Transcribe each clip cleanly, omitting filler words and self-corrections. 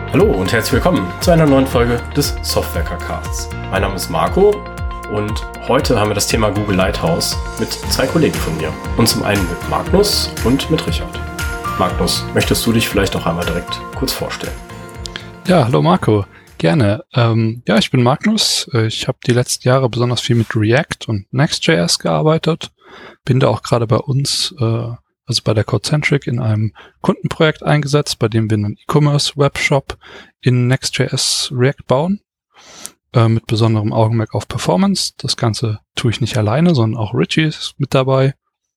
Hallo und herzlich willkommen zu einer neuen Folge des Software-Casts. Mein Name ist Marco und heute haben wir das Thema Google Lighthouse mit zwei Kollegen von mir. Und zum einen mit Magnus und mit Richard. Magnus, möchtest du dich vielleicht auch einmal direkt kurz vorstellen? Ja, hallo Marco, gerne. Ich bin Magnus. Ich habe die letzten Jahre besonders viel mit React und Next.js gearbeitet. Bin da auch gerade bei uns, also bei der Codecentric, in einem Kundenprojekt eingesetzt, bei dem wir einen E-Commerce-Webshop in Next.js React bauen, mit besonderem Augenmerk auf Performance. Das Ganze tue ich nicht alleine, sondern auch Richie ist mit dabei.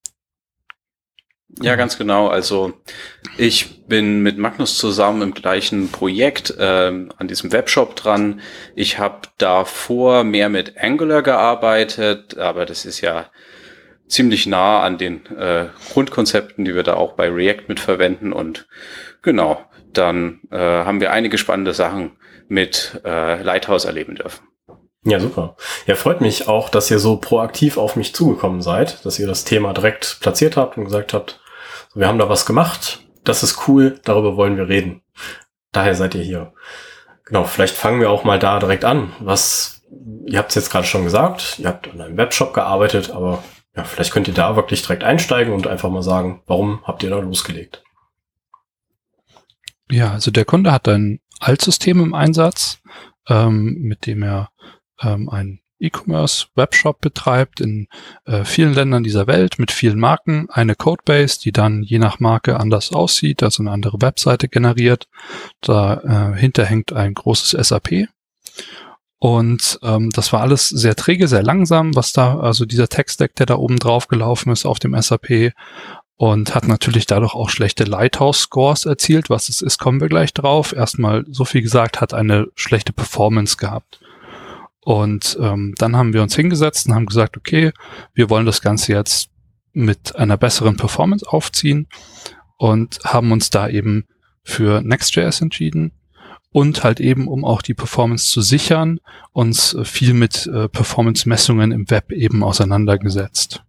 Ja, ganz genau. Also ich bin mit Magnus zusammen im gleichen Projekt an diesem Webshop dran. Ich habe davor mehr mit Angular gearbeitet, aber das ist ja ziemlich nah an den Grundkonzepten, die wir da auch bei React mitverwenden. Und genau, dann haben wir einige spannende Sachen mit Lighthouse erleben dürfen. Ja, super. Ja, freut mich auch, dass ihr so proaktiv auf mich zugekommen seid, dass ihr das Thema direkt platziert habt und gesagt habt, wir haben da was gemacht, das ist cool, darüber wollen wir reden. Daher seid ihr hier. Genau, vielleicht fangen wir auch mal da direkt an. Ihr habt es jetzt gerade schon gesagt, ihr habt an einem Webshop gearbeitet, aber ja, vielleicht könnt ihr da wirklich direkt einsteigen und einfach mal sagen, warum habt ihr da losgelegt? Ja, also der Kunde hat ein Altsystem im Einsatz, mit dem er ein E-Commerce-Webshop betreibt in vielen Ländern dieser Welt mit vielen Marken, eine Codebase, die dann je nach Marke anders aussieht, also eine andere Webseite generiert. Dahinter hängt ein großes SAP. Und das war alles sehr träge, sehr langsam, also dieser Tech-Stack, der da oben drauf gelaufen ist auf dem SAP, und hat natürlich dadurch auch schlechte Lighthouse-Scores erzielt. Was es ist, kommen wir gleich drauf. Erstmal, so viel gesagt, hat eine schlechte Performance gehabt. Und dann haben wir uns hingesetzt und haben gesagt, okay, wir wollen das Ganze jetzt mit einer besseren Performance aufziehen und haben uns da eben für Next.js entschieden und halt eben, um auch die Performance zu sichern, uns viel mit Performance-Messungen im Web eben auseinandergesetzt.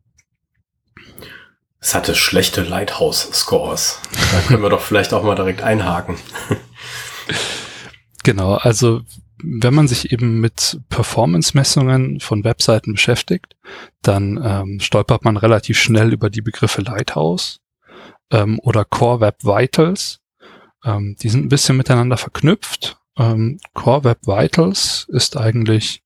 Es hatte schlechte Lighthouse-Scores. Da können wir doch vielleicht auch mal direkt einhaken. Genau, also wenn man sich eben mit Performance-Messungen von Webseiten beschäftigt, dann stolpert man relativ schnell über die Begriffe Lighthouse oder Core Web Vitals. Die sind ein bisschen miteinander verknüpft. Core Web Vitals ist eigentlich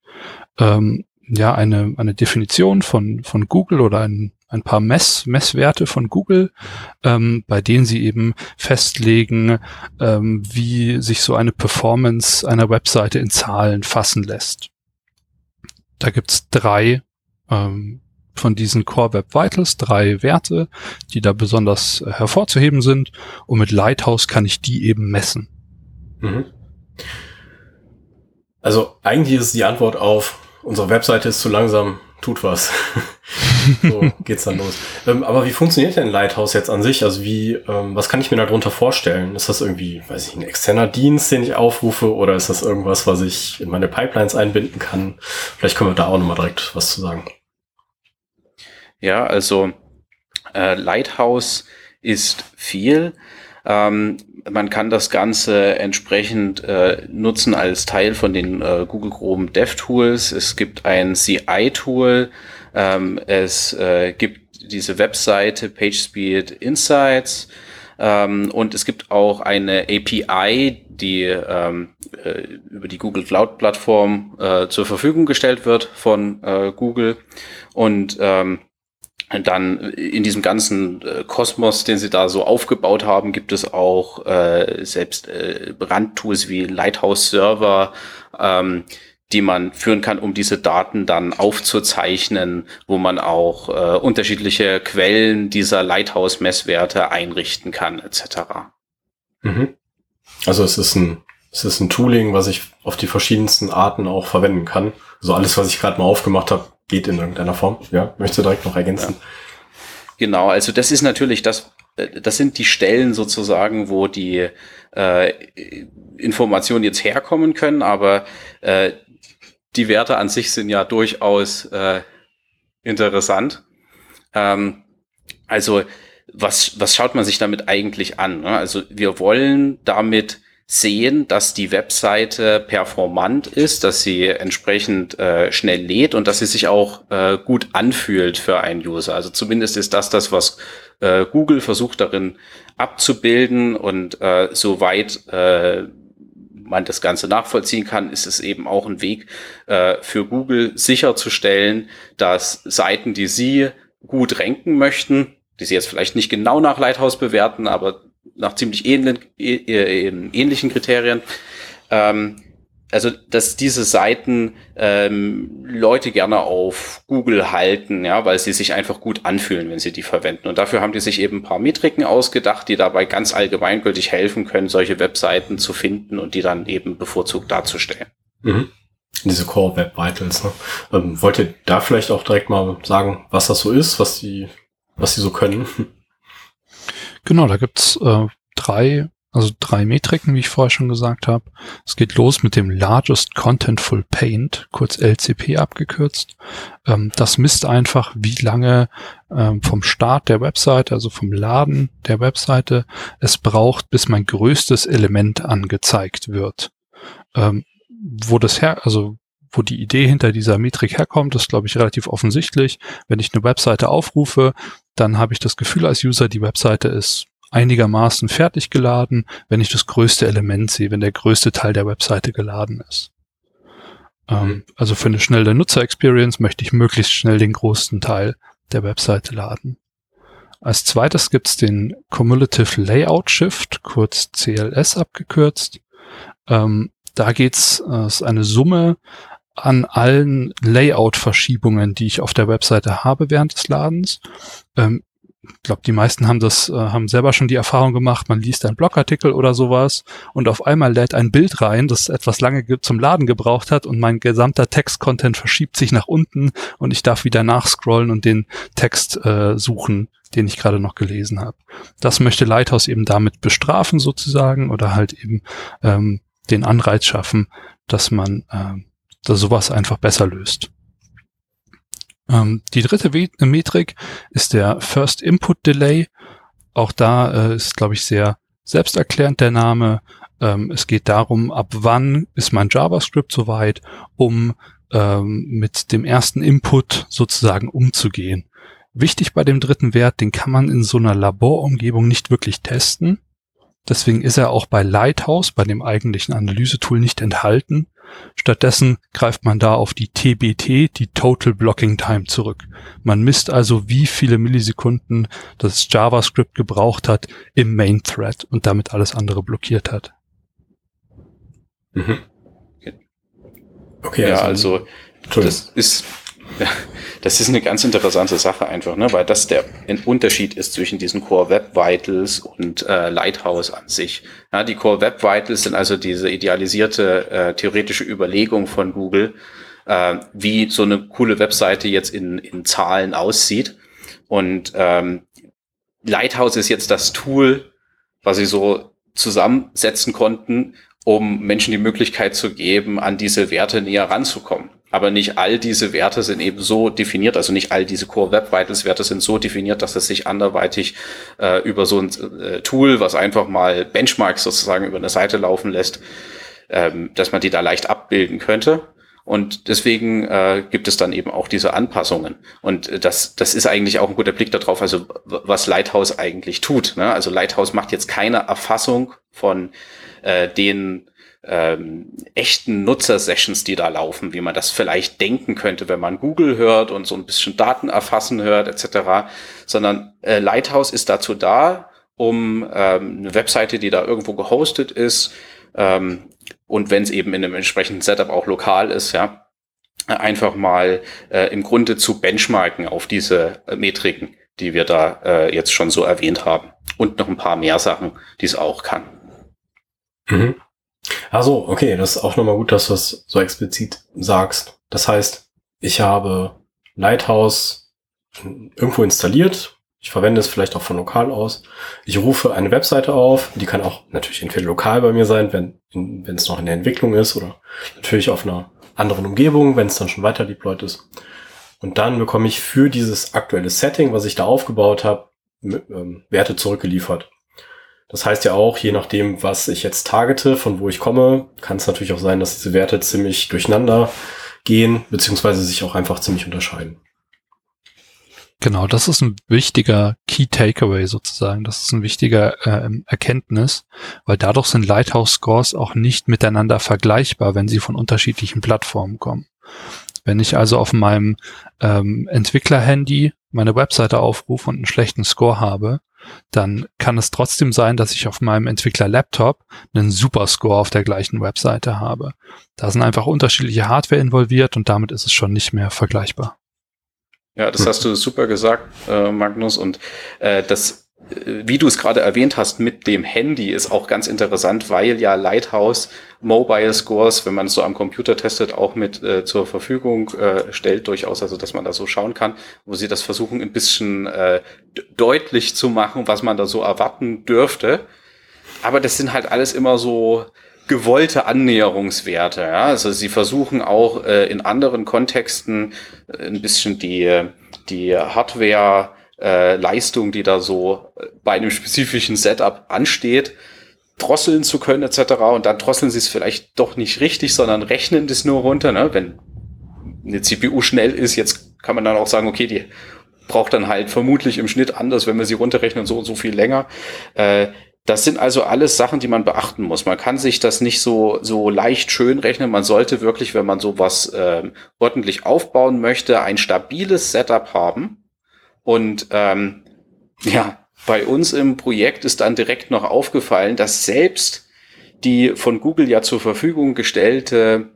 eine Definition von Google oder ein paar Messwerte von Google, bei denen sie eben festlegen, wie sich so eine Performance einer Webseite in Zahlen fassen lässt. Da gibt's 3 von diesen Core Web Vitals, 3 Werte, die da besonders hervorzuheben sind, und mit Lighthouse kann ich die eben messen. Mhm. Also eigentlich ist die Antwort auf, unsere Webseite ist zu langsam, tut was. So geht's dann los. Aber wie funktioniert denn Lighthouse jetzt an sich? Also was kann ich mir darunter vorstellen? Ist das irgendwie, weiß ich, ein externer Dienst, den ich aufrufe, oder ist das irgendwas, was ich in meine Pipelines einbinden kann? Vielleicht können wir da auch nochmal direkt was zu sagen. Ja, also Lighthouse ist viel. Man kann das Ganze entsprechend nutzen als Teil von den Google Chrome DevTools. Es gibt ein CI-Tool. Es gibt diese Webseite PageSpeed Insights. Und es gibt auch eine API, die über die Google Cloud Plattform zur Verfügung gestellt wird von Google. Und dann in diesem ganzen Kosmos, den sie da so aufgebaut haben, gibt es auch selbst Randtools wie Lighthouse Server, die man führen kann, um diese Daten dann aufzuzeichnen, wo man auch unterschiedliche Quellen dieser Lighthouse-Messwerte einrichten kann, etc. Mhm. Also es ist ein Tooling, was ich auf die verschiedensten Arten auch verwenden kann. Also alles, was ich gerade mal aufgemacht habe, geht in irgendeiner Form. Ja, möchtest du direkt noch ergänzen? Ja. Genau, also das ist natürlich das sind die Stellen sozusagen, wo die Informationen jetzt herkommen können, aber die Werte an sich sind ja durchaus interessant. Also was schaut man sich damit eigentlich an? Ne? Also wir wollen damit sehen, dass die Webseite performant ist, dass sie entsprechend schnell lädt und dass sie sich auch gut anfühlt für einen User. Also zumindest ist das, was Google versucht darin abzubilden, und soweit man das Ganze nachvollziehen kann, ist es eben auch ein Weg für Google sicherzustellen, dass Seiten, die sie gut ranken möchten, die sie jetzt vielleicht nicht genau nach Lighthouse bewerten, aber nach ziemlich ähnlichen Kriterien, also dass diese Seiten Leute gerne auf Google halten, ja, weil sie sich einfach gut anfühlen, wenn sie die verwenden. Und dafür haben die sich eben ein paar Metriken ausgedacht, die dabei ganz allgemeingültig helfen können, solche Webseiten zu finden und die dann eben bevorzugt darzustellen. Mhm. Diese Core Web Vitals. Ne? Wollt ihr da vielleicht auch direkt mal sagen, was das so ist, was die so können? Genau, da gibt's drei Metriken, wie ich vorher schon gesagt habe. Es geht los mit dem Largest Contentful Paint, kurz LCP abgekürzt. Das misst einfach, wie lange vom Start der Webseite, also vom Laden der Webseite, es braucht, bis mein größtes Element angezeigt wird. Wo die Idee hinter dieser Metrik herkommt, ist, glaube ich, relativ offensichtlich. Wenn ich eine Webseite aufrufe, dann habe ich das Gefühl als User, die Webseite ist einigermaßen fertig geladen, wenn ich das größte Element sehe, wenn der größte Teil der Webseite geladen ist. Also für eine schnelle Nutzer-Experience möchte ich möglichst schnell den größten Teil der Webseite laden. Als zweites gibt es den Cumulative Layout Shift, kurz CLS abgekürzt. Da ist eine Summe an allen Layout-Verschiebungen, die ich auf der Webseite habe während des Ladens. Ich glaube, die meisten haben selber schon die Erfahrung gemacht, man liest einen Blogartikel oder sowas und auf einmal lädt ein Bild rein, das etwas lange zum Laden gebraucht hat, und mein gesamter Text-Content verschiebt sich nach unten und ich darf wieder nachscrollen und den Text suchen, den ich gerade noch gelesen habe. Das möchte Lighthouse eben damit bestrafen sozusagen, oder halt eben den Anreiz schaffen, dass man dass sowas einfach besser löst. Die dritte Metrik ist der First Input Delay. Auch da ist, glaube ich, sehr selbsterklärend der Name. Es geht darum, ab wann ist mein JavaScript soweit, um mit dem ersten Input sozusagen umzugehen. Wichtig bei dem dritten Wert, den kann man in so einer Laborumgebung nicht wirklich testen. Deswegen ist er auch bei Lighthouse, bei dem eigentlichen Analysetool, nicht enthalten. Stattdessen greift man da auf die TBT, die Total Blocking Time, zurück. Man misst also, wie viele Millisekunden das JavaScript gebraucht hat im Main Thread und damit alles andere blockiert hat. Mhm. Okay, ja, also das ist eine ganz interessante Sache einfach, ne, weil das ein Unterschied ist zwischen diesen Core Web Vitals und Lighthouse an sich. Ja, die Core Web Vitals sind also diese idealisierte theoretische Überlegung von Google, wie so eine coole Webseite jetzt in Zahlen aussieht. Und Lighthouse ist jetzt das Tool, was sie so zusammensetzen konnten, um Menschen die Möglichkeit zu geben, an diese Werte näher ranzukommen. Aber nicht all diese Werte sind eben so definiert, also nicht all diese Core Web Vitals Werte sind so definiert, dass es sich anderweitig über so ein Tool, was einfach mal Benchmarks sozusagen über eine Seite laufen lässt, dass man die da leicht abbilden könnte. Und deswegen gibt es dann eben auch diese Anpassungen. Und das ist eigentlich auch ein guter Blick darauf, also was Lighthouse eigentlich tut, ne? Also Lighthouse macht jetzt keine Erfassung von den echten Nutzer-Sessions, die da laufen, wie man das vielleicht denken könnte, wenn man Google hört und so ein bisschen Daten erfassen hört, etc., sondern Lighthouse ist dazu da, um eine Webseite, die da irgendwo gehostet ist, und wenn es eben in einem entsprechenden Setup auch lokal ist, ja, einfach mal im Grunde zu benchmarken auf diese Metriken, die wir da jetzt schon so erwähnt haben. Und noch ein paar mehr Sachen, die es auch kann. Mhm. Also, okay, das ist auch nochmal gut, dass du es so explizit sagst. Das heißt, ich habe Lighthouse irgendwo installiert. Ich verwende es vielleicht auch von lokal aus. Ich rufe eine Webseite auf. Die kann auch natürlich entweder lokal bei mir sein, wenn es noch in der Entwicklung ist, oder natürlich auf einer anderen Umgebung, wenn es dann schon weiter deployed ist. Und dann bekomme ich für dieses aktuelle Setting, was ich da aufgebaut habe, Werte zurückgeliefert. Das heißt ja auch, je nachdem, was ich jetzt targete, von wo ich komme, kann es natürlich auch sein, dass diese Werte ziemlich durcheinander gehen, beziehungsweise sich auch einfach ziemlich unterscheiden. Genau, das ist ein wichtiger Key Takeaway sozusagen. Das ist ein wichtiger Erkenntnis, weil dadurch sind Lighthouse-Scores auch nicht miteinander vergleichbar, wenn sie von unterschiedlichen Plattformen kommen. Wenn ich also auf meinem Entwickler-Handy meine Webseite aufrufe und einen schlechten Score habe, dann kann es trotzdem sein, dass ich auf meinem Entwickler-Laptop einen super Score auf der gleichen Webseite habe. Da sind einfach unterschiedliche Hardware involviert und damit ist es schon nicht mehr vergleichbar. Ja, das hast du super gesagt, Magnus. Und das, wie du es gerade erwähnt hast, mit dem Handy ist auch ganz interessant, weil ja Lighthouse Mobile Scores, wenn man es so am Computer testet, auch mit zur Verfügung stellt durchaus, also dass man da so schauen kann, wo sie das versuchen, ein bisschen deutlich zu machen, was man da so erwarten dürfte. Aber das sind halt alles immer so gewollte Annäherungswerte. Ja? Also sie versuchen auch in anderen Kontexten ein bisschen die Hardware Leistung, die da so bei einem spezifischen Setup ansteht, drosseln zu können etc. Und dann drosseln sie es vielleicht doch nicht richtig, sondern rechnen das nur runter. Ne? Wenn eine CPU schnell ist, jetzt kann man dann auch sagen, okay, die braucht dann halt vermutlich im Schnitt anders, wenn wir sie runterrechnen, so und so viel länger. Das sind also alles Sachen, die man beachten muss. Man kann sich das nicht so leicht schön rechnen. Man sollte wirklich, wenn man sowas ordentlich aufbauen möchte, ein stabiles Setup haben. Und bei uns im Projekt ist dann direkt noch aufgefallen, dass selbst die von Google ja zur Verfügung gestellte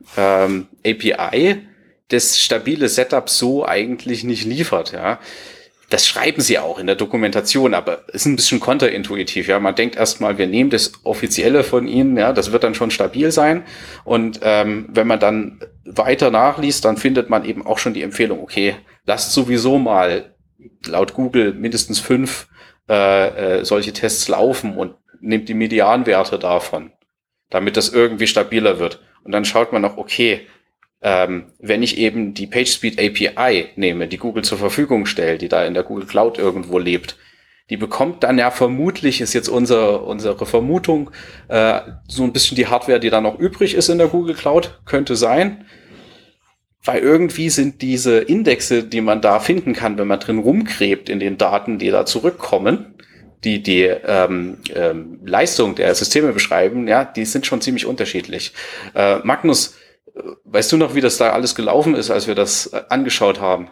API das stabile Setup so eigentlich nicht liefert, ja. Das schreiben sie auch in der Dokumentation, aber ist ein bisschen konterintuitiv. Ja, man denkt erstmal, wir nehmen das Offizielle von ihnen, ja, das wird dann schon stabil sein. Und wenn man dann weiter nachliest, dann findet man eben auch schon die Empfehlung, okay, lasst sowieso mal laut Google mindestens 5 solche Tests laufen und nehmt die Medianwerte davon, damit das irgendwie stabiler wird. Und dann schaut man noch, okay, wenn ich eben die PageSpeed API nehme, die Google zur Verfügung stellt, die da in der Google Cloud irgendwo lebt, die bekommt dann ja vermutlich, ist jetzt unsere Vermutung, so ein bisschen die Hardware, die da noch übrig ist in der Google Cloud, könnte sein. Weil irgendwie sind diese Indexe, die man da finden kann, wenn man drin rumgräbt in den Daten, die da zurückkommen, die Leistung der Systeme beschreiben, ja, die sind schon ziemlich unterschiedlich. Magnus, weißt du noch, wie das da alles gelaufen ist, als wir das angeschaut haben?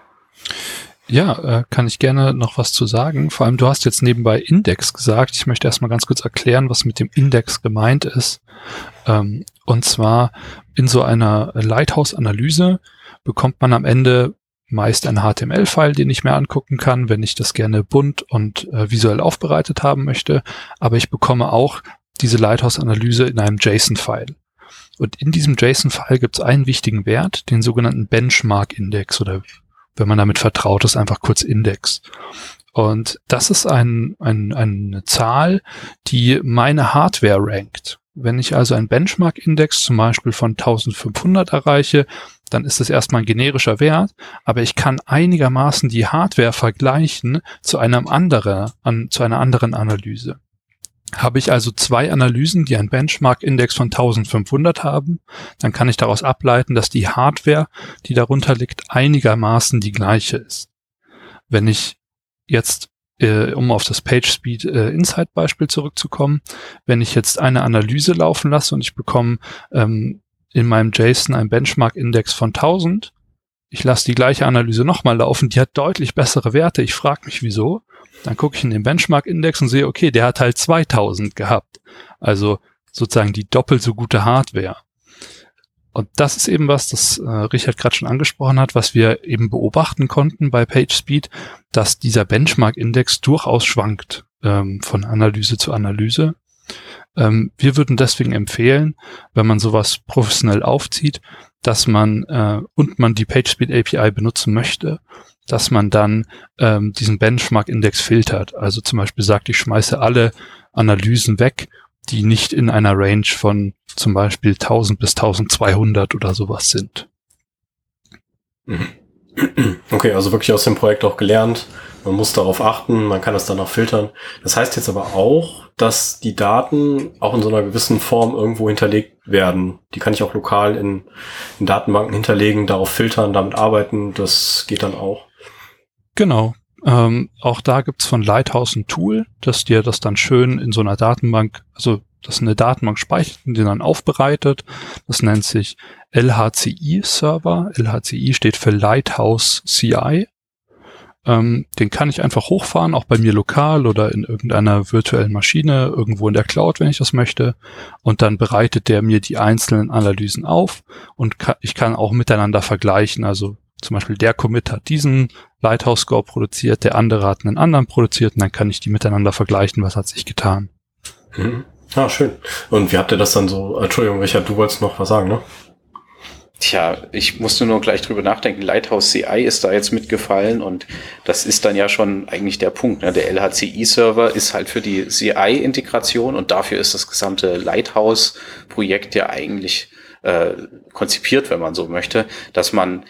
Ja, kann ich gerne noch was zu sagen. Vor allem, du hast jetzt nebenbei Index gesagt. Ich möchte erstmal ganz kurz erklären, was mit dem Index gemeint ist. Und zwar in so einer Lighthouse-Analyse bekommt man am Ende meist ein HTML-File, den ich mir angucken kann, wenn ich das gerne bunt und visuell aufbereitet haben möchte. Aber ich bekomme auch diese Lighthouse-Analyse in einem JSON-File. Und in diesem JSON-File gibt es einen wichtigen Wert, den sogenannten Benchmark-Index oder wenn man damit vertraut ist, einfach kurz Index. Und das ist eine Zahl, die meine Hardware rankt. Wenn ich also einen Benchmark-Index zum Beispiel von 1500 erreiche, dann ist das erstmal ein generischer Wert, aber ich kann einigermaßen die Hardware vergleichen zu einer anderen Analyse. Habe ich also 2 Analysen, die einen Benchmark-Index von 1500 haben, dann kann ich daraus ableiten, dass die Hardware, die darunter liegt, einigermaßen die gleiche ist. Wenn ich jetzt, um auf das PageSpeed Insight-Beispiel zurückzukommen, wenn ich jetzt eine Analyse laufen lasse und ich bekomme in meinem JSON einen Benchmark-Index von 1000, ich lasse die gleiche Analyse nochmal laufen, die hat deutlich bessere Werte, ich frage mich wieso. Dann gucke ich in den Benchmark-Index und sehe, okay, der hat halt 2000 gehabt. Also sozusagen die doppelt so gute Hardware. Und das ist eben was, das Richard gerade schon angesprochen hat, was wir eben beobachten konnten bei PageSpeed, dass dieser Benchmark-Index durchaus schwankt von Analyse zu Analyse. Wir würden deswegen empfehlen, wenn man sowas professionell aufzieht, dass man und man die PageSpeed API benutzen möchte, dass man dann diesen Benchmark-Index filtert. Also zum Beispiel sagt, ich schmeiße alle Analysen weg, die nicht in einer Range von zum Beispiel 1000 bis 1200 oder sowas sind. Okay, also wirklich aus dem Projekt auch gelernt, Man muss darauf achten, man kann das danach filtern. Das heißt jetzt aber auch, dass die Daten auch in so einer gewissen Form irgendwo hinterlegt werden. Die kann ich auch lokal in Datenbanken hinterlegen, darauf filtern, damit arbeiten. Das geht dann auch. Genau. Auch da gibt's von Lighthouse ein Tool, das dir das dann schön in so einer Datenbank, also das eine Datenbank speichert und die dann aufbereitet. Das nennt sich LHCI-Server. LHCI steht für Lighthouse CI. Den kann ich einfach hochfahren, auch bei mir lokal oder in irgendeiner virtuellen Maschine, irgendwo in der Cloud, wenn ich das möchte. Und dann bereitet der mir die einzelnen Analysen auf und ich kann auch miteinander vergleichen. Also zum Beispiel der Commit hat diesen Lighthouse-Score produziert, der andere hat einen anderen produziert und dann kann ich die miteinander vergleichen, was hat sich getan. Mhm. Ah, schön. Und wie habt ihr das dann so, Entschuldigung, Richard, du wolltest noch was sagen, ne? Tja, ich musste nur gleich drüber nachdenken. Lighthouse CI ist da jetzt mitgefallen und das ist dann ja schon eigentlich der Punkt. Ne? Der LHCI-Server ist halt für die CI-Integration und dafür ist das gesamte Lighthouse-Projekt ja eigentlich konzipiert, wenn man so möchte, dass man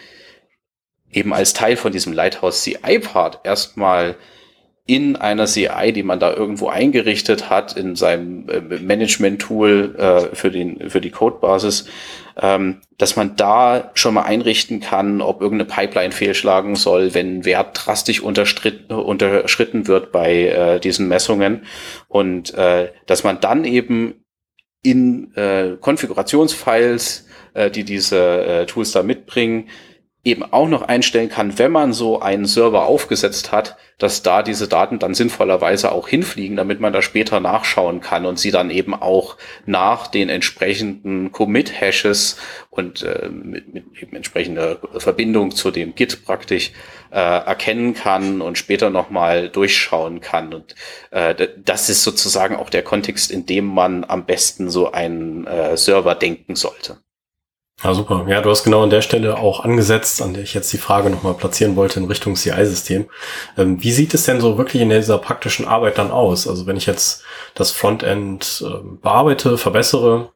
eben als Teil von diesem Lighthouse CI-Part erstmal in einer CI, die man da irgendwo eingerichtet hat, in seinem Management-Tool für die Codebasis, dass man da schon mal einrichten kann, ob irgendeine Pipeline fehlschlagen soll, wenn ein Wert drastisch unterschritten wird bei diesen Messungen und dass man dann eben in Konfigurationsfiles, die diese Tools da mitbringen, eben auch noch einstellen kann, wenn man so einen Server aufgesetzt hat, dass da diese Daten dann sinnvollerweise auch hinfliegen, damit man da später nachschauen kann und sie dann eben auch nach den entsprechenden Commit-Hashes und mit eben entsprechender Verbindung zu dem Git praktisch erkennen kann und später nochmal durchschauen kann. Und das ist sozusagen auch der Kontext, in dem man am besten so einen Server denken sollte. Ja, super. Ja, du hast genau an der Stelle auch angesetzt, an der ich jetzt die Frage nochmal platzieren wollte in Richtung CI-System. Wie sieht es denn so wirklich in dieser praktischen Arbeit dann aus? Also wenn ich jetzt das Frontend bearbeite, verbessere,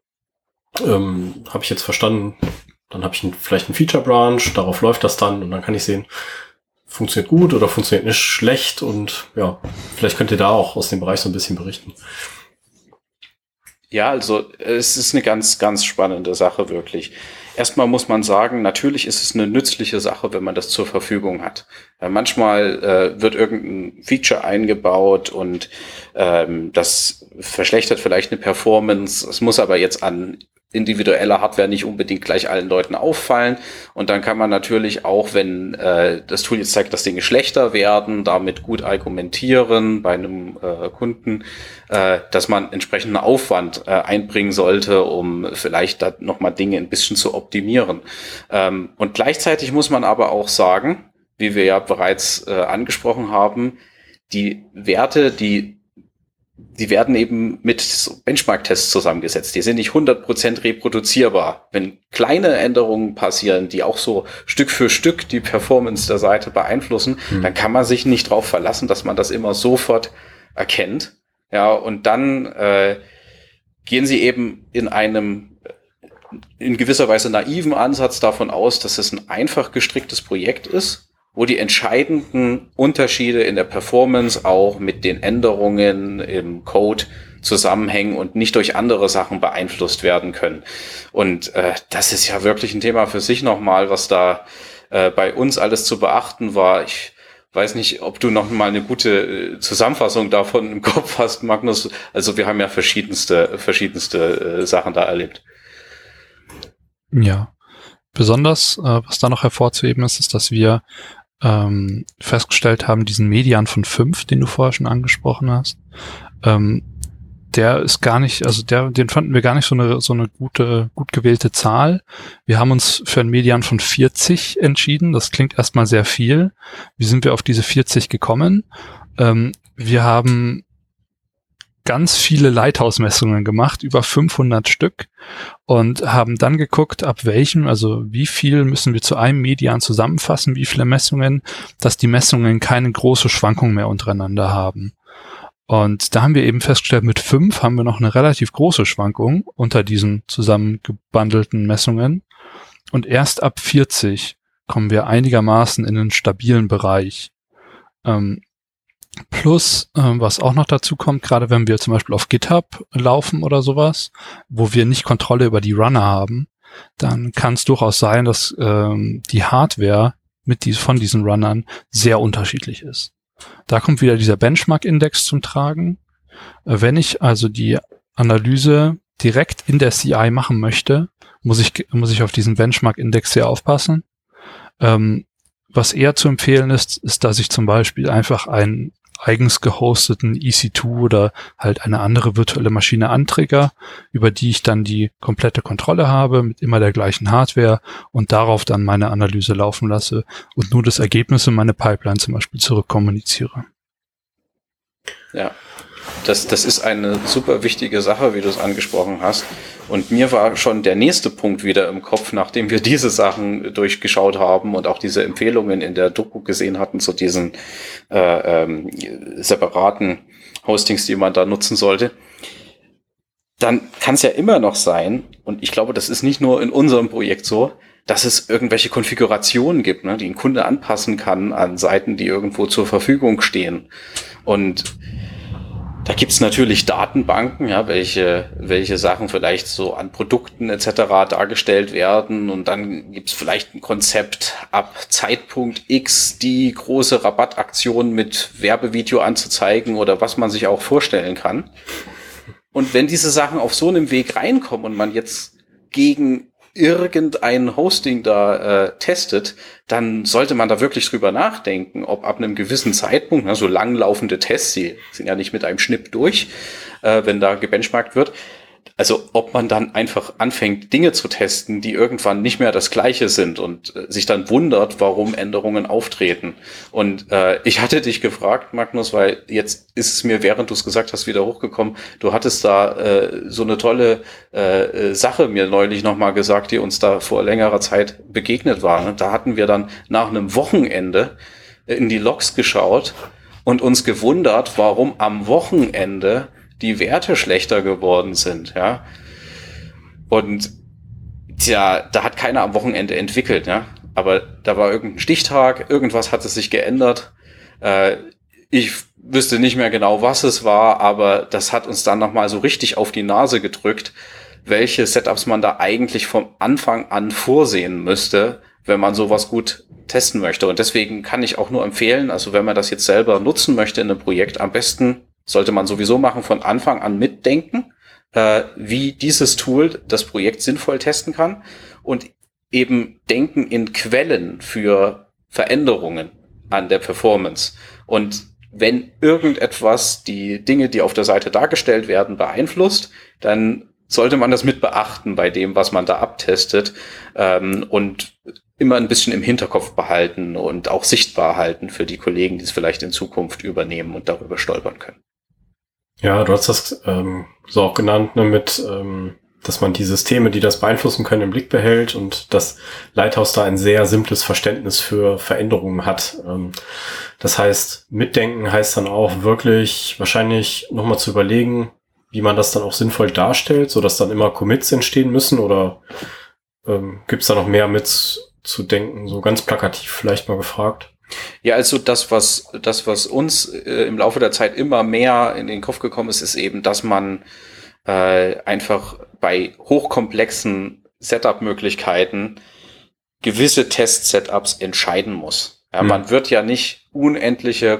habe ich jetzt verstanden, dann habe ich vielleicht einen Feature-Branch, darauf läuft das dann und dann kann ich sehen, funktioniert gut oder funktioniert nicht schlecht und ja, vielleicht könnt ihr da auch aus dem Bereich so ein bisschen berichten. Ja, also es ist eine ganz, ganz spannende Sache, wirklich. Erstmal muss man sagen, natürlich ist es eine nützliche Sache, wenn man das zur Verfügung hat. Manchmal wird irgendein Feature eingebaut und das verschlechtert vielleicht eine Performance. Es muss aber jetzt an individueller Hardware nicht unbedingt gleich allen Leuten auffallen. Und dann kann man natürlich auch, wenn das Tool jetzt zeigt, dass Dinge schlechter werden, damit gut argumentieren bei einem Kunden, dass man entsprechenden Aufwand einbringen sollte, um vielleicht da nochmal Dinge ein bisschen zu optimieren. Und gleichzeitig muss man aber auch sagen, wie wir ja bereits angesprochen haben, die Werte, die werden eben mit Benchmark-Tests zusammengesetzt. Die sind nicht 100% reproduzierbar. Wenn kleine Änderungen passieren, die auch so Stück für Stück die Performance der Seite beeinflussen, dann kann man sich nicht darauf verlassen, dass man das immer sofort erkennt. Ja, und dann gehen sie eben in gewisser Weise naiven Ansatz davon aus, dass es ein einfach gestricktes Projekt ist, wo die entscheidenden Unterschiede in der Performance auch mit den Änderungen im Code zusammenhängen und nicht durch andere Sachen beeinflusst werden können. Und das ist ja wirklich ein Thema für sich nochmal, was da bei uns alles zu beachten war. Ich weiß nicht, ob du noch mal eine gute Zusammenfassung davon im Kopf hast, Magnus. Also wir haben ja verschiedenste Sachen da erlebt. Ja, besonders, was da noch hervorzuheben ist, ist, dass wir festgestellt haben, diesen Median von 5, den du vorher schon angesprochen hast, der ist gar nicht, also den fanden wir gar nicht so eine gut gewählte Zahl. Wir haben uns für einen Median von 40 entschieden. Das klingt erstmal sehr viel. Wie sind wir auf diese 40 gekommen? Wir haben ganz viele Lighthouse-Messungen gemacht, über 500 Stück, und haben dann geguckt, ab welchem, also wie viel müssen wir zu einem Median zusammenfassen, wie viele Messungen, dass die Messungen keine große Schwankung mehr untereinander haben. Und da haben wir eben festgestellt, mit 5 haben wir noch eine relativ große Schwankung unter diesen zusammengebundelten Messungen. Und erst ab 40 kommen wir einigermaßen in einen stabilen Bereich. Plus, was auch noch dazu kommt, gerade wenn wir zum Beispiel auf GitHub laufen oder sowas, wo wir nicht Kontrolle über die Runner haben, dann kann es durchaus sein, dass die Hardware von diesen Runnern sehr unterschiedlich ist. Da kommt wieder dieser Benchmark-Index zum Tragen. Wenn ich also die Analyse direkt in der CI machen möchte, muss ich auf diesen Benchmark-Index sehr aufpassen. Was eher zu empfehlen ist, dass ich zum Beispiel einfach einen eigens gehosteten EC2 oder halt eine andere virtuelle Maschine antrigger, über die ich dann die komplette Kontrolle habe, mit immer der gleichen Hardware und darauf dann meine Analyse laufen lasse und nur das Ergebnis in meine Pipeline zum Beispiel zurückkommuniziere. Ja, das ist eine super wichtige Sache, wie du es angesprochen hast. Und mir war schon der nächste Punkt wieder im Kopf, nachdem wir diese Sachen durchgeschaut haben und auch diese Empfehlungen in der Doku gesehen hatten zu diesen separaten Hostings, die man da nutzen sollte. Dann kann es ja immer noch sein, und ich glaube, das ist nicht nur in unserem Projekt so, dass es irgendwelche Konfigurationen gibt, ne, die ein Kunde anpassen kann an Seiten, die irgendwo zur Verfügung stehen. Und da gibt's natürlich Datenbanken, ja, welche Sachen vielleicht so an Produkten etc. dargestellt werden, und dann gibt's vielleicht ein Konzept, ab Zeitpunkt X die große Rabattaktion mit Werbevideo anzuzeigen oder was man sich auch vorstellen kann. Und wenn diese Sachen auf so einem Weg reinkommen und man jetzt gegen irgendein Hosting da testet, dann sollte man da wirklich drüber nachdenken, ob ab einem gewissen Zeitpunkt, so langlaufende Tests, die sind ja nicht mit einem Schnipp durch, wenn da gebenchmarkt wird, also ob man dann einfach anfängt, Dinge zu testen, die irgendwann nicht mehr das Gleiche sind und sich dann wundert, warum Änderungen auftreten. Und ich hatte dich gefragt, Magnus, weil jetzt ist es mir, während du es gesagt hast, wieder hochgekommen, du hattest da so eine tolle Sache mir neulich nochmal gesagt, die uns da vor längerer Zeit begegnet war. Da hatten wir dann nach einem Wochenende in die Logs geschaut und uns gewundert, warum am Wochenende die Werte schlechter geworden sind, ja. Und tja, da hat keiner am Wochenende entwickelt, ja. Aber da war irgendein Stichtag, irgendwas hatte sich geändert. Ich wüsste nicht mehr genau, was es war, aber das hat uns dann nochmal so richtig auf die Nase gedrückt, welche Setups man da eigentlich vom Anfang an vorsehen müsste, wenn man sowas gut testen möchte. Und deswegen kann ich auch nur empfehlen, also wenn man das jetzt selber nutzen möchte in einem Projekt, am besten sollte man sowieso machen, von Anfang an mitdenken, wie dieses Tool das Projekt sinnvoll testen kann, und eben denken in Quellen für Veränderungen an der Performance. Und wenn irgendetwas die Dinge, die auf der Seite dargestellt werden, beeinflusst, dann sollte man das mit beachten bei dem, was man da abtestet, und immer ein bisschen im Hinterkopf behalten und auch sichtbar halten für die Kollegen, die es vielleicht in Zukunft übernehmen und darüber stolpern können. Ja, du hast das so auch genannt, ne, dass man die Systeme, die das beeinflussen können, im Blick behält und dass Lighthouse da ein sehr simples Verständnis für Veränderungen hat. Das heißt, mitdenken heißt dann auch wirklich wahrscheinlich nochmal zu überlegen, wie man das dann auch sinnvoll darstellt, sodass dann immer Commits entstehen müssen, oder gibt's da noch mehr mitzudenken, so ganz plakativ vielleicht mal gefragt? Ja, also das, was uns im Laufe der Zeit immer mehr in den Kopf gekommen ist, ist eben, dass man einfach bei hochkomplexen Setup-Möglichkeiten gewisse Test-Setups entscheiden muss. Ja, man wird ja nicht unendliche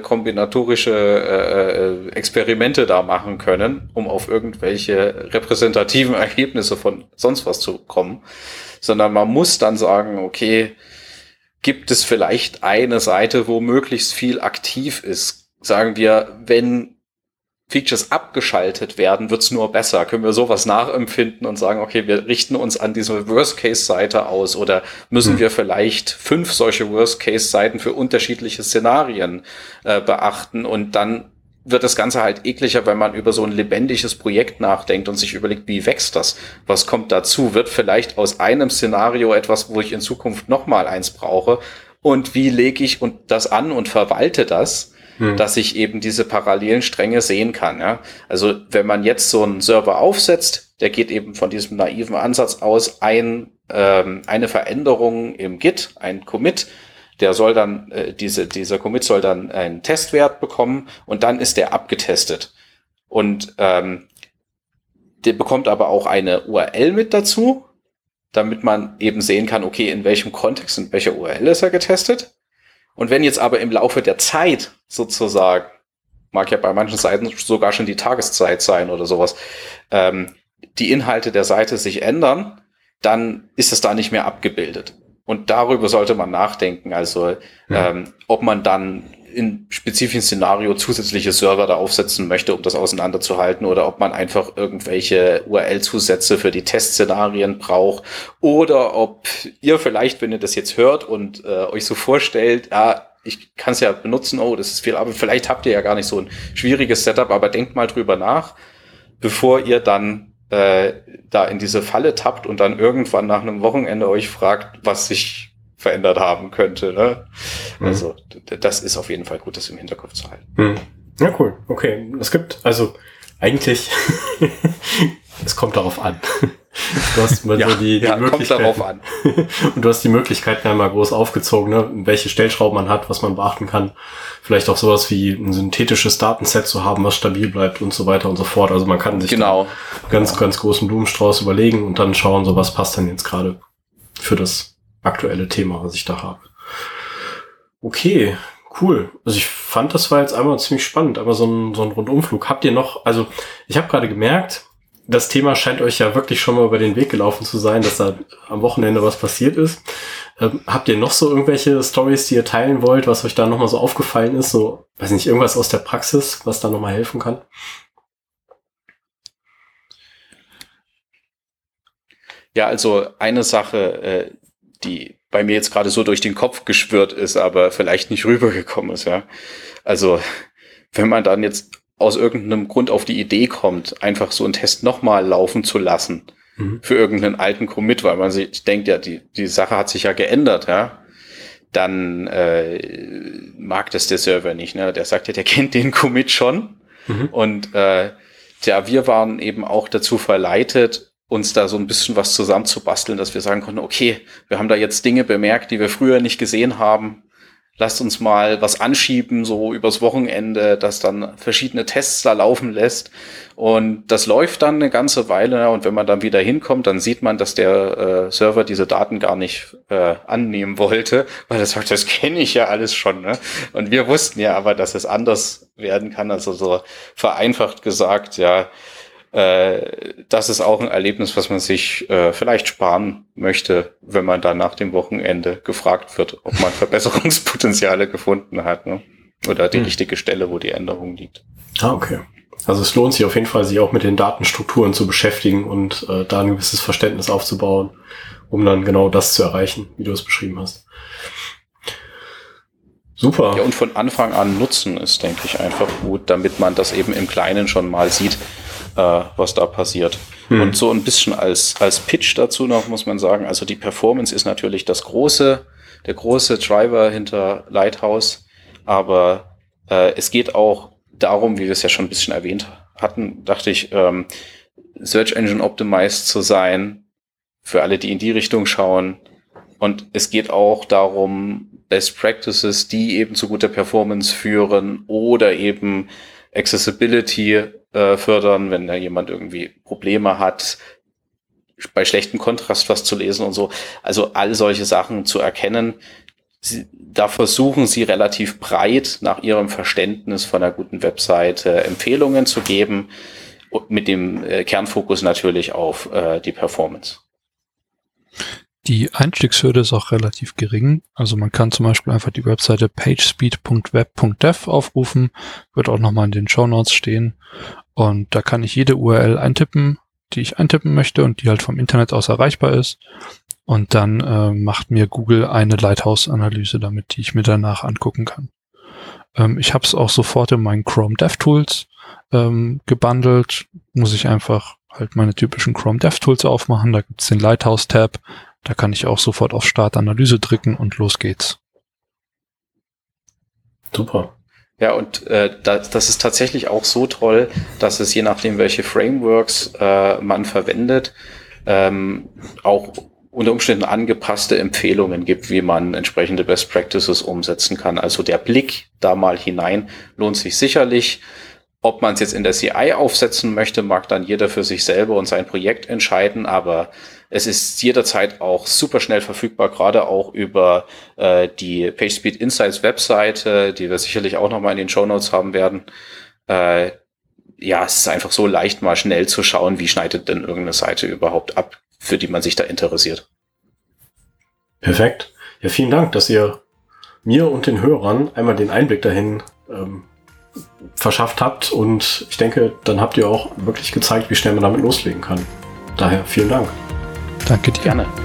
kombinatorische Experimente da machen können, um auf irgendwelche repräsentativen Ergebnisse von sonst was zu kommen, sondern man muss dann sagen, okay, gibt es vielleicht eine Seite, wo möglichst viel aktiv ist? Sagen wir, wenn Features abgeschaltet werden, wird's nur besser. Können wir sowas nachempfinden und sagen, okay, wir richten uns an diese Worst-Case-Seite aus, oder müssen wir vielleicht 5 solche Worst-Case-Seiten für unterschiedliche Szenarien beachten, und dann wird das Ganze halt ekliger, wenn man über so ein lebendiges Projekt nachdenkt und sich überlegt, wie wächst das? Was kommt dazu? Wird vielleicht aus einem Szenario etwas, wo ich in Zukunft nochmal eins brauche? Und wie lege ich das an und verwalte das, dass ich eben diese parallelen Stränge sehen kann? Ja? Also wenn man jetzt so einen Server aufsetzt, der geht eben von diesem naiven Ansatz aus, eine Veränderung im Git, ein Commit, Der soll dann, dieser Commit soll dann einen Testwert bekommen und dann ist der abgetestet. Und der bekommt aber auch eine URL mit dazu, damit man eben sehen kann, okay, in welchem Kontext, in welcher URL ist er getestet. Und wenn jetzt aber im Laufe der Zeit sozusagen, mag ja bei manchen Seiten sogar schon die Tageszeit sein oder sowas, die Inhalte der Seite sich ändern, dann ist es da nicht mehr abgebildet. Und darüber sollte man nachdenken, also ob man dann in spezifischen Szenario zusätzliche Server da aufsetzen möchte, um das auseinanderzuhalten, oder ob man einfach irgendwelche URL-Zusätze für die Testszenarien braucht, oder ob ihr vielleicht, wenn ihr das jetzt hört und euch so vorstellt, ich kann es ja benutzen, das ist viel, aber vielleicht habt ihr ja gar nicht so ein schwieriges Setup, aber denkt mal drüber nach, bevor ihr dann da in diese Falle tappt und dann irgendwann nach einem Wochenende euch fragt, was sich verändert haben könnte. Ne? Also das ist auf jeden Fall gut, das im Hinterkopf zu halten. Ja, cool. Okay. Es gibt, also eigentlich, es kommt darauf an. Du hast mal so die kommt darauf an. Und du hast die Möglichkeiten einmal groß aufgezogen, ne? Welche Stellschrauben man hat, was man beachten kann. Vielleicht auch sowas wie ein synthetisches Datenset zu haben, was stabil bleibt und so weiter und so fort. Also man kann sich ganz großen Blumenstrauß überlegen und dann schauen, so was passt denn jetzt gerade für das aktuelle Thema, was ich da habe. Okay, cool. Also ich fand, das war jetzt einmal ziemlich spannend, aber so ein Rundumflug. Habt ihr noch, also ich habe gerade gemerkt, das Thema scheint euch ja wirklich schon mal über den Weg gelaufen zu sein, dass da am Wochenende was passiert ist. Habt ihr noch so irgendwelche Stories, die ihr teilen wollt, was euch da nochmal so aufgefallen ist? So, weiß nicht, irgendwas aus der Praxis, was da nochmal helfen kann? Ja, also eine Sache, die bei mir jetzt gerade so durch den Kopf geschwirrt ist, aber vielleicht nicht rübergekommen ist, ja. Also, wenn man dann jetzt aus irgendeinem Grund auf die Idee kommt, einfach so einen Test nochmal laufen zu lassen für irgendeinen alten Commit, weil man sich denkt, ja, die Sache hat sich ja geändert, ja, dann mag das der Server nicht, ne? Der sagt ja, der kennt den Commit schon. Und wir waren eben auch dazu verleitet, uns da so ein bisschen was zusammenzubasteln, dass wir sagen konnten, okay, wir haben da jetzt Dinge bemerkt, die wir früher nicht gesehen haben. Lasst uns mal was anschieben, so übers Wochenende, das dann verschiedene Tests da laufen lässt. Und das läuft dann eine ganze Weile. Und wenn man dann wieder hinkommt, dann sieht man, dass der Server diese Daten gar nicht annehmen wollte, weil er sagt, das kenne ich ja alles schon. Ne? Und wir wussten ja aber, dass es anders werden kann. Also so vereinfacht gesagt, ja, das ist auch ein Erlebnis, was man sich vielleicht sparen möchte, wenn man dann nach dem Wochenende gefragt wird, ob man Verbesserungspotenziale gefunden hat, ne? Oder die richtige Stelle, wo die Änderung liegt. Okay. Also es lohnt sich auf jeden Fall, sich auch mit den Datenstrukturen zu beschäftigen und da ein gewisses Verständnis aufzubauen, um dann genau das zu erreichen, wie du es beschrieben hast. Super. Ja, und von Anfang an nutzen ist, denke ich, einfach gut, damit man das eben im Kleinen schon mal sieht, was da passiert. Und so ein bisschen als Pitch dazu noch muss man sagen, also die Performance ist natürlich der große Driver hinter Lighthouse, aber es geht auch darum, wie wir es ja schon ein bisschen erwähnt hatten, dachte ich, Search Engine Optimized zu sein, für alle, die in die Richtung schauen. Und es geht auch darum, Best Practices, die eben zu guter Performance führen oder eben Accessibility fördern, wenn da jemand irgendwie Probleme hat, bei schlechtem Kontrast was zu lesen und so. Also all solche Sachen zu erkennen. Da versuchen sie relativ breit nach ihrem Verständnis von einer guten Webseite Empfehlungen zu geben, mit dem Kernfokus natürlich auf die Performance. Die Einstiegshürde ist auch relativ gering. Also man kann zum Beispiel einfach die Webseite pagespeed.web.dev aufrufen, wird auch nochmal in den Shownotes stehen. Und da kann ich jede URL eintippen, die ich eintippen möchte und die halt vom Internet aus erreichbar ist. Und dann macht mir Google eine Lighthouse-Analyse damit, die ich mir danach angucken kann. Ich habe es auch sofort in meinen Chrome DevTools gebundelt. Muss ich einfach halt meine typischen Chrome DevTools aufmachen. Da gibt's den Lighthouse-Tab. Da kann ich auch sofort auf Start Analyse drücken und los geht's. Super. Ja, und das ist tatsächlich auch so toll, dass es je nachdem, welche Frameworks man verwendet, auch unter Umständen angepasste Empfehlungen gibt, wie man entsprechende Best Practices umsetzen kann. Also der Blick da mal hinein lohnt sich sicherlich. Ob man es jetzt in der CI aufsetzen möchte, mag dann jeder für sich selber und sein Projekt entscheiden, aber es ist jederzeit auch super schnell verfügbar, gerade auch über die PageSpeed Insights Webseite, die wir sicherlich auch nochmal in den Shownotes haben werden. Ja, es ist einfach so leicht, mal schnell zu schauen, wie schneidet denn irgendeine Seite überhaupt ab, für die man sich da interessiert. Perfekt. Ja, vielen Dank, dass ihr mir und den Hörern einmal den Einblick dahin verschafft habt, und ich denke, dann habt ihr auch wirklich gezeigt, wie schnell man damit loslegen kann. Daher vielen Dank. Danke dir. Gerne.